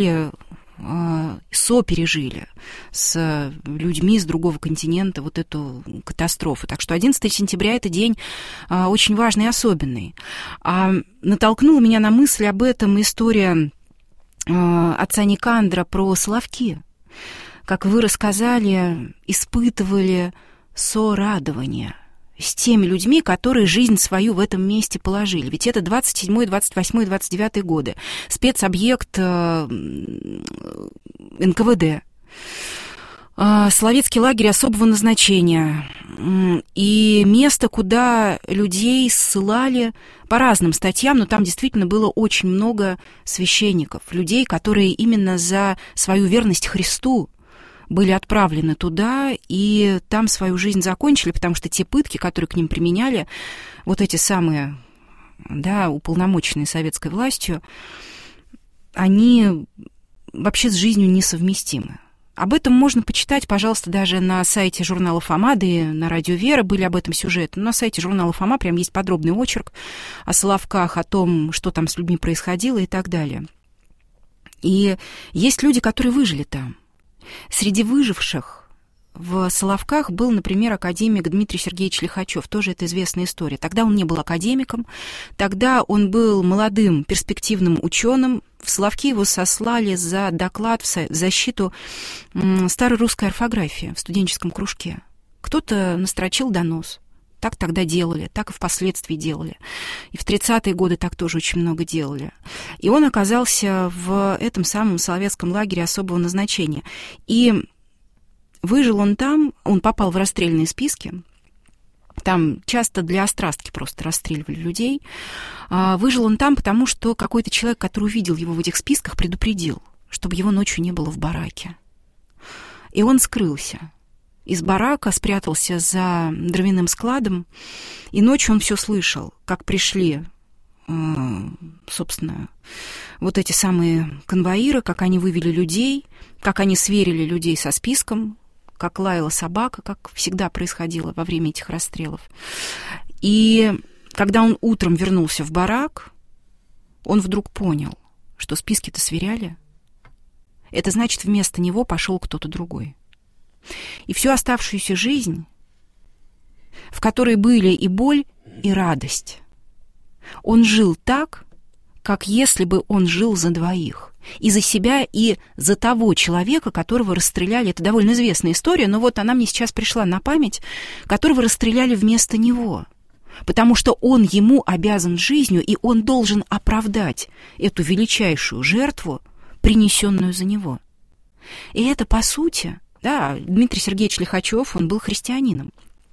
сопережили с людьми с другого континента вот эту катастрофу. Так что 11 сентября – это день очень важный и особенный. Натолкнула меня на мысль об этом история отца Никандра про Соловки. Как вы рассказали, испытывали сорадование с теми людьми, которые жизнь свою в этом месте положили. Ведь это 27-й, 28-й, 29-й годы. Спецобъект НКВД. Соловецкий лагерь особого назначения. И место, куда людей ссылали по разным статьям, но там действительно было очень много священников, людей, которые именно за свою верность Христу были отправлены туда и там свою жизнь закончили, потому что те пытки, которые к ним применяли, вот эти самые, да, уполномоченные советской властью, они вообще с жизнью несовместимы. Об этом можно почитать, пожалуйста, даже на сайте журнала «Фома», да и на «Радио Вера» были об этом сюжеты. Но на сайте журнала «Фома» прям есть подробный очерк о Соловках, о том, что там с людьми происходило и так далее. И есть люди, которые выжили там. Среди выживших в Соловках был, например, академик Дмитрий Сергеевич Лихачев. Тоже это известная история. Тогда он не был академиком, тогда он был молодым перспективным ученым. В Соловки его сослали за доклад в защиту старой русской орфографии в студенческом кружке. Кто-то настрочил донос. Так тогда делали, так и впоследствии делали. И в 30-е годы так тоже очень много делали. И он оказался в этом самом Соловецком лагере особого назначения. И выжил он там, он попал в расстрельные списки. Там часто для острастки просто расстреливали людей. Выжил он там, потому что какой-то человек, который увидел его в этих списках, предупредил, чтобы его ночью не было в бараке. И он скрылся из барака, спрятался за дровяным складом, и ночью он все слышал, как пришли, собственно, вот эти самые конвоиры, как они вывели людей, как они сверили людей со списком, как лаяла собака, как всегда происходило во время этих расстрелов. И когда он утром вернулся в барак, он вдруг понял, что списки-то сверяли. Это значит, вместо него пошел кто-то другой. И всю оставшуюся жизнь, в которой были и боль, и радость, он жил так, как если бы он жил за двоих. И за себя, и за того человека, которого расстреляли. Это довольно известная история, но вот она мне сейчас пришла на память, которого расстреляли вместо него. Потому что он ему обязан жизнью, и он должен оправдать эту величайшую жертву, принесенную за него. И это, по сути, да, Дмитрий Сергеевич Лихачев, он был христианином.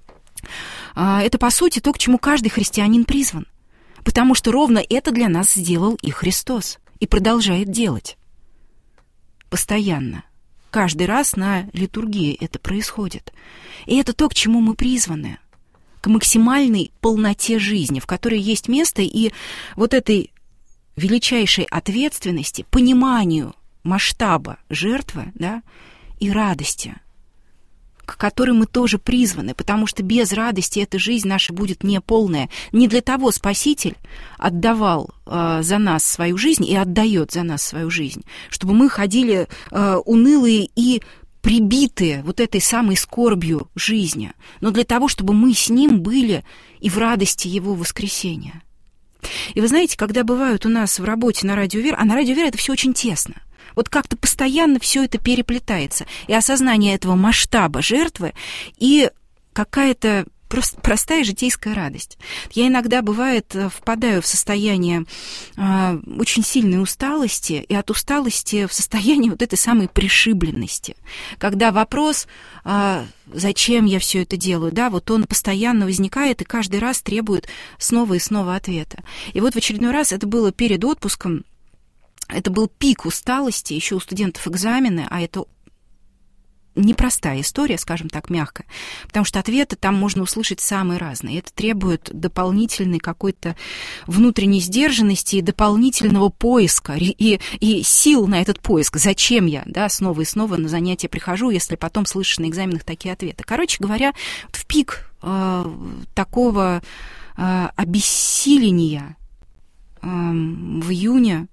Это, по сути, то, к чему каждый христианин призван. Потому что ровно это для нас сделал и Христос. И продолжает делать. Постоянно. Каждый раз на литургии это происходит. И это то, к чему мы призваны. К максимальной полноте жизни, в которой есть место и вот этой величайшей ответственности, пониманию масштаба жертвы, да, и радости, к которой мы тоже призваны, потому что без радости эта жизнь наша будет неполная. Не для того Спаситель отдавал за нас свою жизнь и отдает за нас свою жизнь, чтобы мы ходили унылые и прибитые вот этой самой скорбью жизни, но для того, чтобы мы с Ним были и в радости Его воскресения. И вы знаете, когда бывают у нас в работе на Радио Вера, а на Радио Вера это все очень тесно, вот как-то постоянно все это переплетается. И осознание этого масштаба жертвы, и какая-то простая житейская радость. Я иногда, бывает, впадаю в состояние очень сильной усталости, и от усталости в состояние вот этой самой пришибленности. Когда вопрос, зачем я все это делаю, да, вот он постоянно возникает и каждый раз требует снова и снова ответа. И вот в очередной раз, это было перед отпуском, это был пик усталости, еще у студентов экзамены, а это непростая история, скажем так, мягко, потому что ответы там можно услышать самые разные. Это требует дополнительной какой-то внутренней сдержанности и дополнительного поиска, и сил на этот поиск. Зачем я, да, снова и снова на занятия прихожу, если потом слышишь на экзаменах такие ответы. Короче говоря, в пик такого обессиления в июне,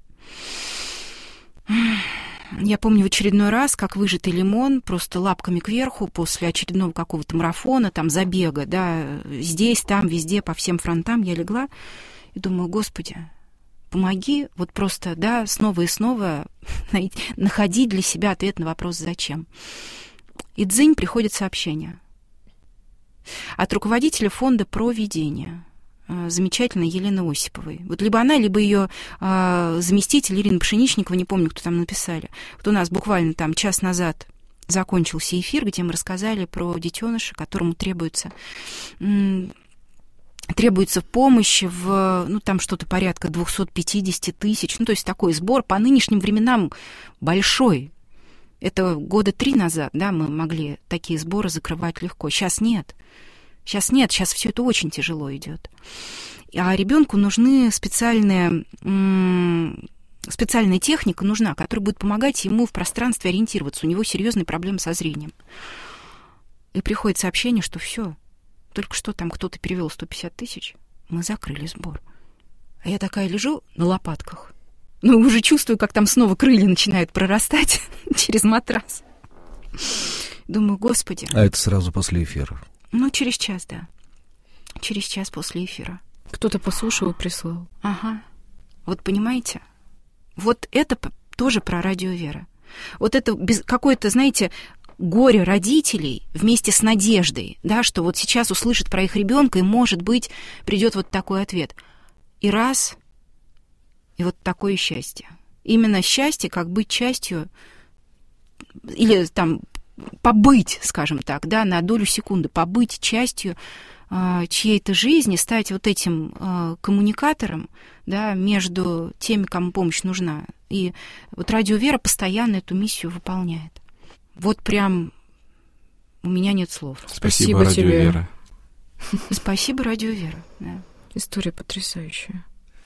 я помню в очередной раз, как выжатый лимон, просто лапками кверху после очередного какого-то марафона, там, забега, да, здесь, там, везде, по всем фронтам я легла и думаю, Господи, помоги вот просто, да, снова и снова находить для себя ответ на вопрос «Зачем?». И дзынь, приходит сообщение от руководителя фонда «Провидение», замечательной Елены Осиповой. Вот либо она, либо ее заместитель Ирина Пшеничникова, не помню, кто там написали. Вот у нас буквально там час назад закончился эфир, где мы рассказали про детеныша, которому требуется помощь в, ну, там что-то порядка 250 тысяч, ну, то есть такой сбор по нынешним временам большой. Это 3 года назад, да, мы могли такие сборы закрывать легко. Сейчас нет. Сейчас все это очень тяжело идет. А ребенку нужны специальная техника нужна, которая будет помогать ему в пространстве ориентироваться. У него серьезные проблемы со зрением. И приходит сообщение, что все, только что там кто-то перевел 150 тысяч, мы закрыли сбор. А я такая лежу на лопатках Ну, уже чувствую, как там снова крылья начинают прорастать через матрас. Думаю, Господи. А это сразу после эфира? Ну, через час, да. Через час после эфира. Кто-то послушал и прислал. Ага. Вот понимаете? Вот это тоже про радио Вера. Вот это какое-то, знаете, горе родителей вместе с надеждой, да, что вот сейчас услышат про их ребенка, и, может быть, придет вот такой ответ. И раз, и вот такое счастье. Именно счастье, как быть частью, или там побыть, скажем так, да, на долю секунды, побыть частью чьей-то жизни, стать вот этим коммуникатором, да, между теми, кому помощь нужна. И вот радио Вера постоянно эту миссию выполняет. Вот прям у меня нет слов. Спасибо радио тебе. Вера. Спасибо радио Вера. Да. История потрясающая.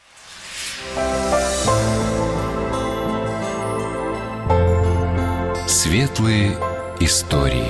Светлые истории.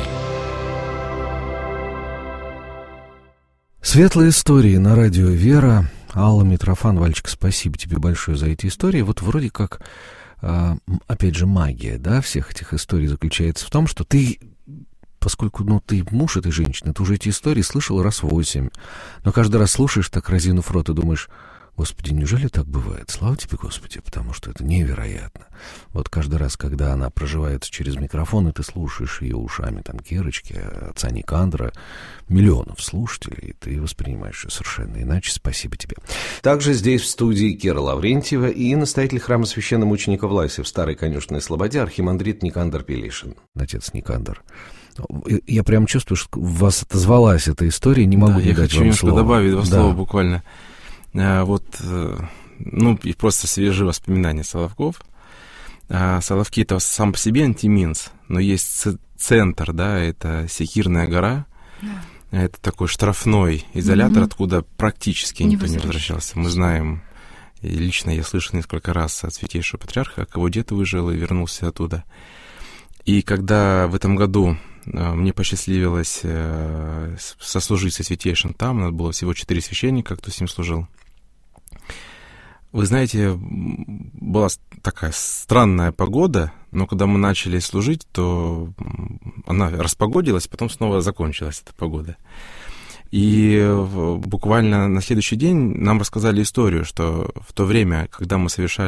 Светлые истории на радио Вера. Алла, Митрофан, Вальчик, спасибо тебе большое за эти истории. Вот вроде как, опять же, магия, да, всех этих историй заключается в том, что ты, поскольку, ты муж этой женщины, ты уже эти истории слышал раз 8, но каждый раз слушаешь, так разинув рот, и думаешь: Господи, неужели так бывает? Слава тебе, Господи, потому что это невероятно. Вот каждый раз, когда она проживается через микрофон, и ты слушаешь ее ушами, там, Кирочки, отца Никандра, миллионов слушателей, ты воспринимаешь ее совершенно иначе. Спасибо тебе. Также здесь в студии Кира Лаврентьева и настоятель храма священномученика Власи в Старой Конюшенной Слободе архимандрит Никандр Пелишин. Отец Никандр. Я прям чувствую, что в вас отозвалась эта история, не могу не дать вам слово. Я хочу немножко добавить 2 слова буквально. Вот, и просто свежие воспоминания Соловков. Соловки — это сам по себе антиминс, но есть центр, да, это Секирная гора, это такой штрафной изолятор, откуда практически никто не возвращался. Мы знаем, и лично я слышал несколько раз от святейшего патриарха, как его дед выжил и вернулся оттуда. И когда в этом году мне посчастливилось сослужить со святейшим там, у нас было всего 4 священника, кто с ним служил. Вы знаете, была такая странная погода, но когда мы начали служить, то она распогодилась, потом снова закончилась эта погода. И буквально на следующий день нам рассказали историю, что в то время, когда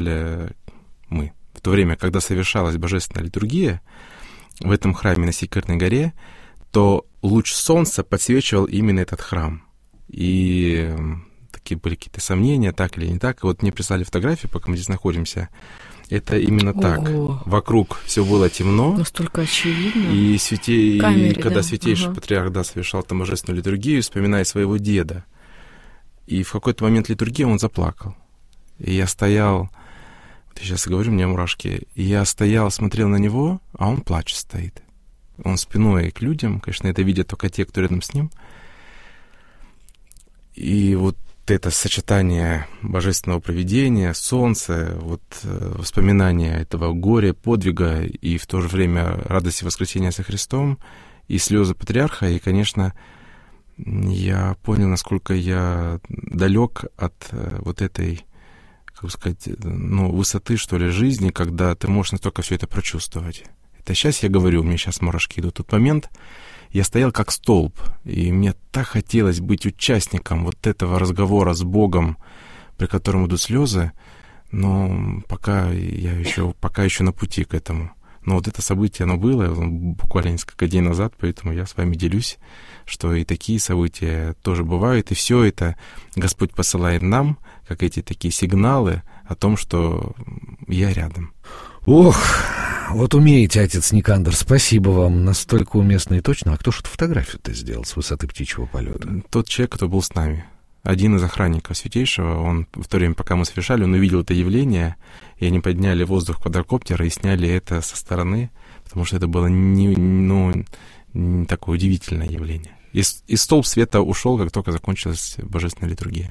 когда совершалась божественная литургия в этом храме на Секирной горе, то луч солнца подсвечивал именно этот храм. И такие были какие-то сомнения, так или не так. И вот мне прислали фотографии, пока мы здесь находимся. Это именно так. Вокруг все было темно. Настолько очевидно. И когда святейший патриарх совершал там божественную литургию, вспоминая своего деда. И в какой-то момент литургии он заплакал. И я стоял, вот я сейчас говорю, у меня мурашки, и я стоял, смотрел на него, а он плачет стоит. Он спиной к людям, конечно, это видят только те, кто рядом с ним. И вот это сочетание божественного провидения, солнца, вот воспоминания этого горя, подвига и в то же время радости воскресения со Христом и слезы патриарха. И, конечно, я понял, насколько я далек от вот этой, как сказать, высоты, что ли, жизни, когда ты можешь настолько все это прочувствовать. Это сейчас я говорю, у меня сейчас мурашки идут. В тот момент я стоял как столб, и мне так хотелось быть участником вот этого разговора с Богом, при котором идут слезы, но пока еще на пути к этому. Но вот это событие, оно было буквально несколько дней назад, поэтому я с вами делюсь, что и такие события тоже бывают, и все это Господь посылает нам, как эти такие сигналы о том, что я рядом. Ох, вот умеете, отец Никандр, спасибо вам, настолько уместно и точно. А кто же эту фотографию-то сделал с высоты птичьего полета? Тот человек, кто был с нами. Один из охранников Святейшего, он в то время, пока мы совершали, он увидел это явление, и они подняли в воздух квадрокоптер и сняли это со стороны, потому что это было не такое удивительное явление. И столб света ушел, как только закончилась божественная литургия.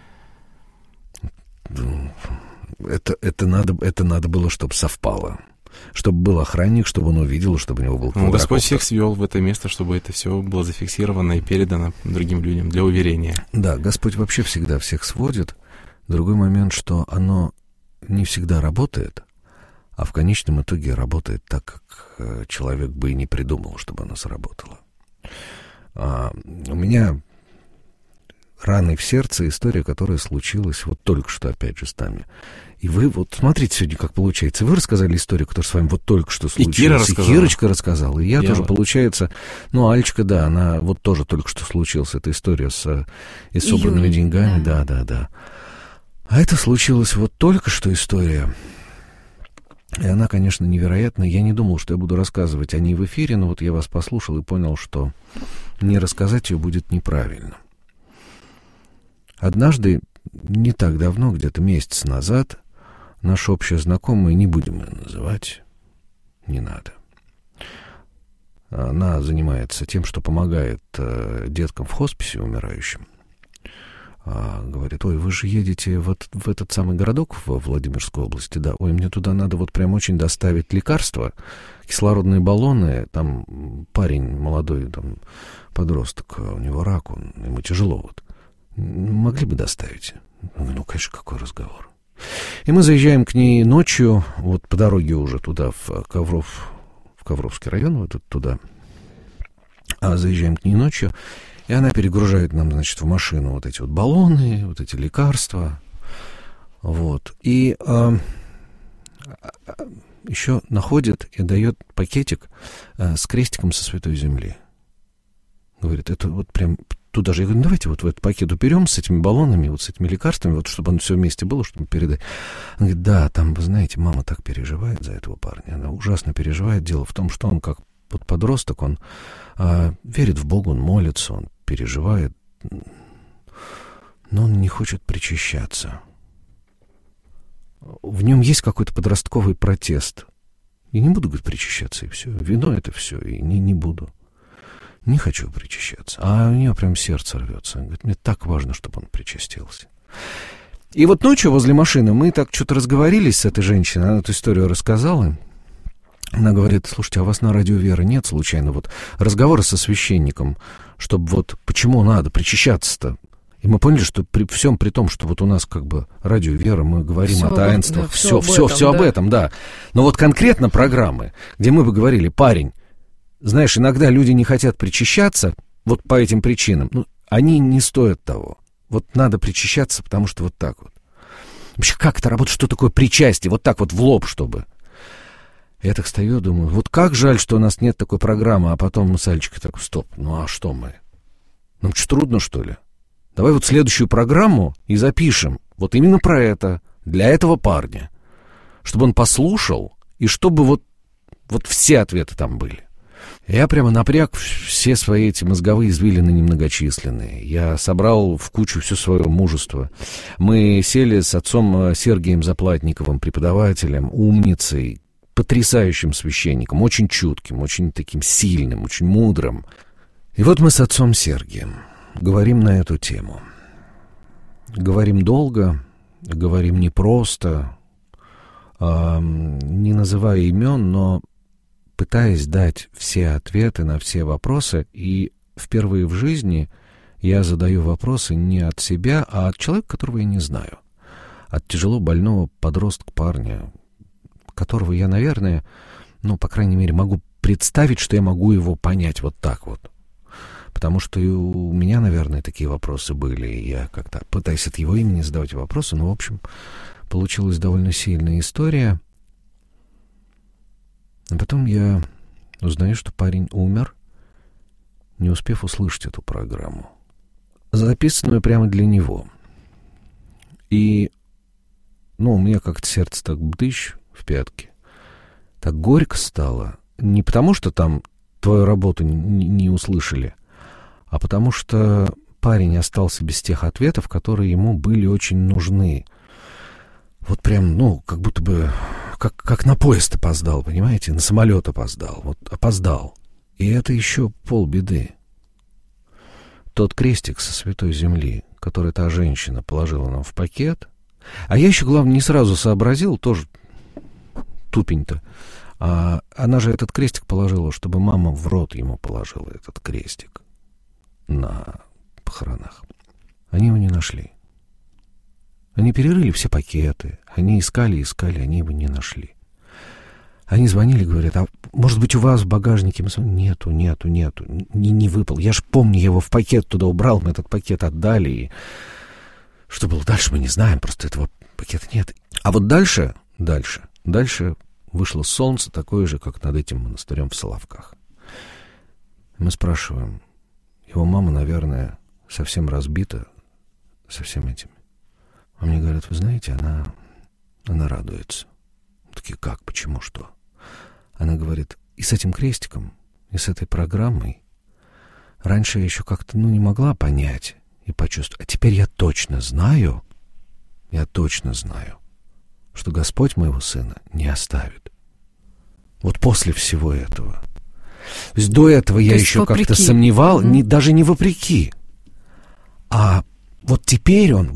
Это надо было, чтобы совпало. Чтобы был охранник, чтобы он увидел, чтобы у него был квадрокоптер. Господь всех свел в это место, чтобы это все было зафиксировано и передано другим людям для уверения. Да, Господь вообще всегда всех сводит. Другой момент, что оно не всегда работает, а в конечном итоге работает так, как человек бы и не придумал, чтобы она сработала. У меня раной в сердце история, которая случилась вот только что, опять же, с нами. И вы вот смотрите сегодня, как получается. Вы рассказали историю, которая с вами вот только что случилась. И Кирочка рассказала. И я тоже, получается... Ну, Алечка, да, она вот тоже только что случилась. Эта история с собранными деньгами. Да. А это случилось вот только что история. И она, конечно, невероятная. Я не думал, что я буду рассказывать о ней в эфире, но вот я вас послушал и понял, что не рассказать ее будет неправильно. Однажды, не так давно, где-то месяц назад, наша общая знакомая, не будем ее называть, не надо. Она занимается тем, что помогает деткам в хосписе умирающим. Говорит: ой, вы же едете вот в этот самый городок в Владимирской области, да, ой, мне туда надо вот прям очень доставить лекарства, кислородные баллоны, там парень молодой, там подросток, у него рак, ему тяжело вот. Могли бы доставить? Ну, конечно, какой разговор. И мы заезжаем к ней ночью, вот по дороге уже туда, в Ковровский район, вот туда. Заезжаем к ней ночью, и она перегружает нам, значит, в машину вот эти вот баллоны, вот эти лекарства. Вот. И еще находит и дает пакетик с крестиком со Святой Земли. Говорит, это вот прям... Туда же я говорю: ну, давайте вот в этот пакет уперем с этими баллонами, вот с этими лекарствами, вот чтобы оно все вместе было, чтобы передать. Она говорит: да, там, вы знаете, мама так переживает за этого парня, она ужасно переживает. Дело в том, что он как вот подросток, он верит в Бога, он молится, он переживает, но он не хочет причащаться. В нем есть какой-то подростковый протест. И не буду, говорит, причащаться, и все. Вино — это все, и не буду. Не хочу причащаться. А у нее прям сердце рвется. Она говорит: мне так важно, чтобы он причастился. И вот ночью возле машины мы так что-то разговорились с этой женщиной. Она эту историю рассказала. Она говорит: слушайте, а у вас на радио Вера нет случайно вот разговора со священником, чтобы вот почему надо причащаться-то? И мы поняли, что при всем при том, что вот у нас как бы радио Вера, мы говорим все о таинствах, да, все об этом, да. Но вот конкретно программы, где мы бы говорили: парень, знаешь, иногда люди не хотят причащаться вот по этим причинам. Ну, они не стоят того. Вот надо причащаться, потому что вот так вот. Вообще, как это работает? Что такое причастие? Вот так вот в лоб, чтобы. Я так стою, думаю, вот как жаль, что у нас нет такой программы. А потом мы с Альчикой так: стоп, ну а что мы? Нам что, трудно, что ли? Давай вот следующую программу и запишем. Вот именно про это. Для этого парня. Чтобы он послушал, и чтобы вот все ответы там были. Я прямо напряг все свои эти мозговые извилины немногочисленные. Я собрал в кучу все свое мужество. Мы сели с отцом Сергием Заплатниковым, преподавателем, умницей, потрясающим священником, очень чутким, очень таким сильным, очень мудрым. И вот мы с отцом Сергием говорим на эту тему. Говорим долго, говорим непросто, не называя имен, но пытаясь дать все ответы на все вопросы. И впервые в жизни я задаю вопросы не от себя, а от человека, которого я не знаю. От тяжело больного подростка-парня, которого я, наверное, ну, по крайней мере, могу представить, что я могу его понять вот так вот. Потому что и у меня, наверное, такие вопросы были. И я как-то пытаюсь от его имени задавать вопросы. Но, в общем, получилась довольно сильная история. А потом я узнаю, что парень умер, не успев услышать эту программу, записанную прямо для него. И, ну, у меня как-то сердце так бдыщ в пятки. Так горько стало. Не потому, что там твою работу не услышали, а потому что парень остался без тех ответов, которые ему были очень нужны. Вот прям, ну, как будто бы, как на поезд опоздал, понимаете, на самолет опоздал, вот опоздал. И это еще полбеды. Тот крестик со Святой Земли, который та женщина положила нам в пакет, а я еще, главное, не сразу сообразил, тоже тупень-то, она же этот крестик положила, чтобы мама в рот ему положила этот крестик на похоронах. Они его не нашли. Они перерыли все пакеты, они искали, они его не нашли. Они звонили, говорят, а может быть у вас в багажнике? Мы звоним, нету, не выпал. Я ж помню, я его в пакет туда убрал, мы этот пакет отдали. И что было дальше, мы не знаем, просто этого пакета нет. А вот дальше вышло солнце такое же, как над этим монастырем в Соловках. Мы спрашиваем, его мама, наверное, совсем разбита со всем этим. А мне говорят, вы знаете, она радуется. Такие, как, почему, что? Она говорит, и с этим крестиком, и с этой программой раньше я еще как-то, не могла понять и почувствовать. А теперь я точно знаю, что Господь моего сына не оставит. Вот после всего этого. То есть до этого я еще как-то сомневал, даже не вопреки. А вот теперь он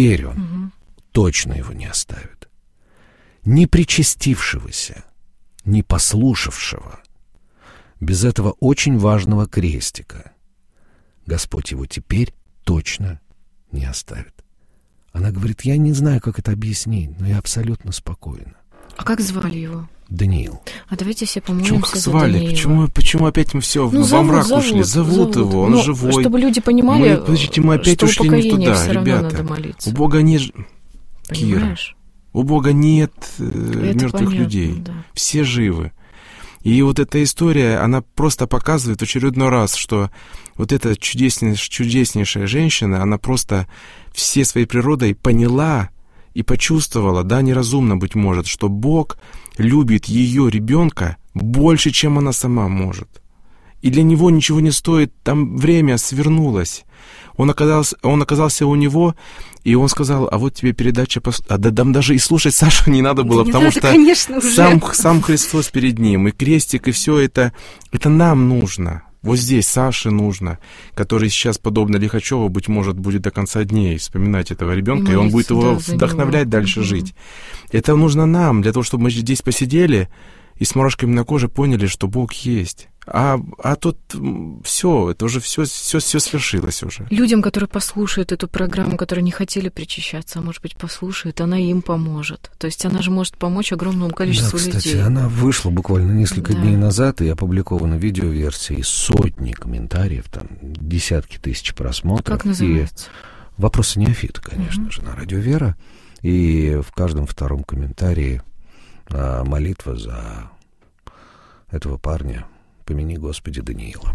точно его не оставит. Не причастившегося, не послушавшего, без этого очень важного крестика, Господь его теперь точно не оставит. Она говорит, я не знаю, как это объяснить, но я абсолютно спокойна. А как звали его? Даниил. А давайте все помолимся за звали? Даниила. Почему опять мы все во мрак ушли? Зовут его, он живой. Чтобы люди понимали, мы опять что ушли не туда, ребята. У Бога нет... Кира, у Бога нет мертвых людей. Да. Все живы. И вот эта история, она просто показывает в очередной раз, что вот эта чудеснейшая женщина, она просто всей своей природой поняла и почувствовала, да, неразумно, быть может, что Бог любит ее ребенка больше, чем она сама может. И для него ничего не стоит, там время свернулось. Он оказался у него, и он сказал, а вот тебе передача... там даже и слушать Сашу не надо было, потому что сам Христос перед ним, и крестик, и все это нам нужно. Вот здесь Саше нужно, который сейчас, подобно Лихачеву, быть может, будет до конца дней вспоминать этого ребенка, и он будет его вдохновлять дальше жить. Это нужно нам, для того, чтобы мы здесь посидели и с мурашками на коже поняли, что Бог есть. А тут все, это уже все свершилось уже. Людям, которые послушают эту программу, которые не хотели причащаться, а может быть, послушают, она им поможет. То есть она же может помочь огромному количеству людей. Кстати, она вышла буквально несколько дней назад, и опубликована видеоверсия, и сотни комментариев, там десятки тысяч просмотров. Как называется? И «Вопросы неофита», конечно же, на Радио Вера. И в каждом втором комментарии молитва за этого парня. Помяни, Господи, Даниила.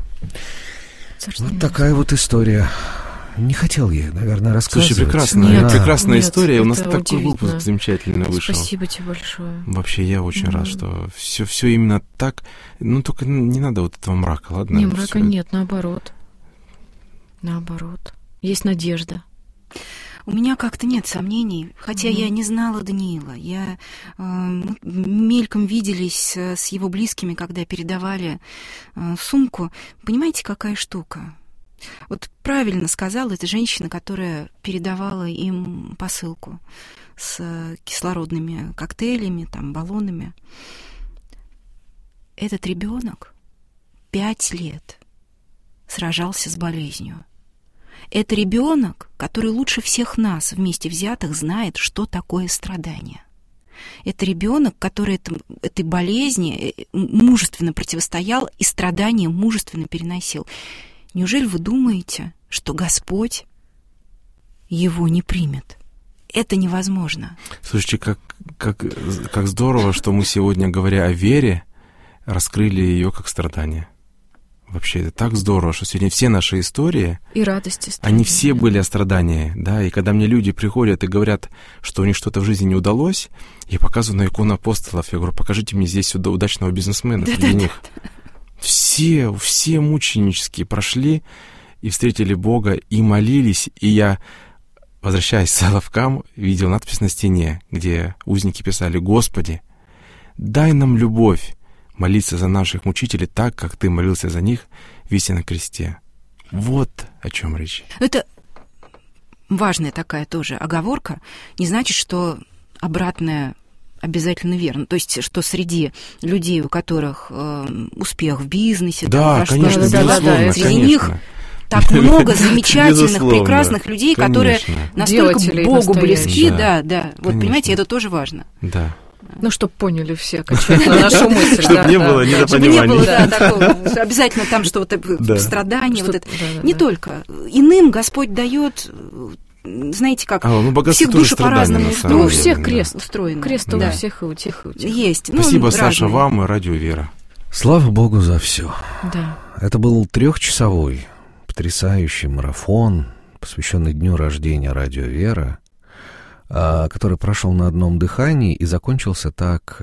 Вот такая вот история. Не хотел я, наверное, рассказывать. Слушай, прекрасная история. У нас такой выпуск замечательный вышел. Спасибо тебе большое. Вообще, я очень рад, что все именно так. Только не надо вот этого мрака, ладно? Не, мрака нет, наоборот. Есть надежда. У меня как-то нет сомнений, хотя я не знала Даниила. Мы мельком виделись с его близкими, когда передавали сумку. Понимаете, какая штука? Вот правильно сказала эта женщина, которая передавала им посылку с кислородными коктейлями, баллонами. Этот ребенок 5 лет сражался с болезнью. Это ребенок, который лучше всех нас вместе взятых знает, что такое страдание. Это ребенок, который этой болезни мужественно противостоял и страдания мужественно переносил. Неужели вы думаете, что Господь его не примет? Это невозможно. Слушайте, как здорово, что мы сегодня, говоря о вере, раскрыли ее как страдание. Вообще, это так здорово, что сегодня все наши истории... И радости. Они все были о страдании, да, и когда мне люди приходят и говорят, что у них что-то в жизни не удалось, я показываю на икону апостолов, я говорю, покажите мне здесь сюда удачного бизнесмена среди них. Все мученически прошли и встретили Бога, и молились, и я, возвращаясь к Соловкам, видел надпись на стене, где узники писали: «Господи, дай нам любовь молиться за наших мучителей так, как Ты молился за них, вися на кресте». Вот о чем речь. Это важная такая тоже оговорка. Не значит, что обратное обязательно верно. То есть, что среди людей, у которых успех в бизнесе, да, конечно, безусловно, среди них так много замечательных, прекрасных людей, которые настолько Богу близки. Да. Вот, понимаете, это тоже важно. Да. Ну, чтобы поняли все окончательно нашу мысль. Чтобы не было недопонимания. Чтобы не было такого, обязательно там, что вот страдания, вот это. Не только. Иным Господь дает... Знаете как, всех души по-разному устроены. Ну, у всех крест устроен. Крест у всех и у тех, и у тех. Есть. Спасибо, Саша, вам и Радио Вера. Слава Богу за все. Да. Это был 3-часовой потрясающий марафон, посвященный дню рождения Радио Вера, который прошел на одном дыхании и закончился так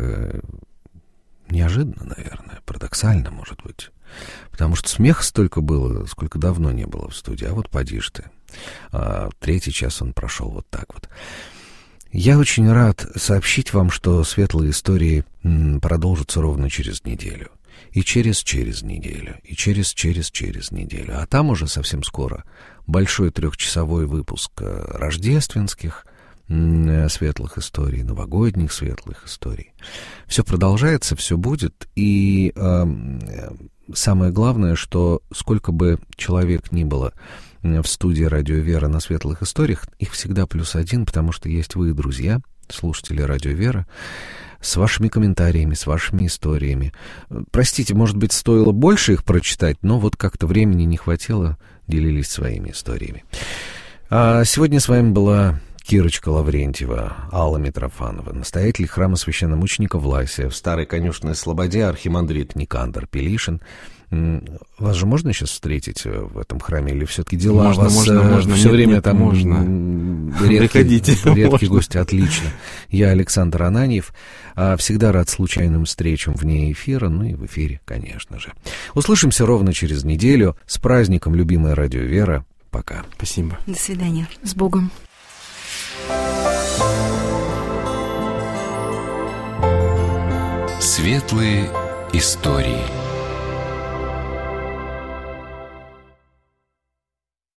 неожиданно, наверное, парадоксально, может быть. Потому что смеха столько было, сколько давно не было в студии. А вот поди ж ты. 3-й час он прошел вот так вот. Я очень рад сообщить вам, что светлые истории продолжатся ровно через неделю. И через неделю. И через неделю. А там уже совсем скоро большой 3-часовой выпуск рождественских светлых историй, новогодних светлых историй. Все продолжается, все будет. И самое главное, что сколько бы человек ни было в студии Радио Вера на светлых историях, их всегда +1, потому что есть вы, друзья, слушатели Радио Вера, с вашими комментариями, с вашими историями. Простите, может быть, стоило больше их прочитать, но вот как-то времени не хватило, делились своими историями. Сегодня с вами была Кирочка Лаврентьева, Алла Митрофанова, настоятель храма священномученика Власия в Старой Конюшной Слободе, архимандрит Никандр Пелишин. Вас же можно сейчас встретить в этом храме, или все-таки дела можно, вас можно. все время нет, там можно. Редкие гости, отлично. Я Александр Ананьев, всегда рад случайным встречам вне эфира, ну и в эфире, конечно же. Услышимся ровно через неделю. С праздником, любимая Радио Вера. Пока. Спасибо. До свидания. С Богом. Светлые истории.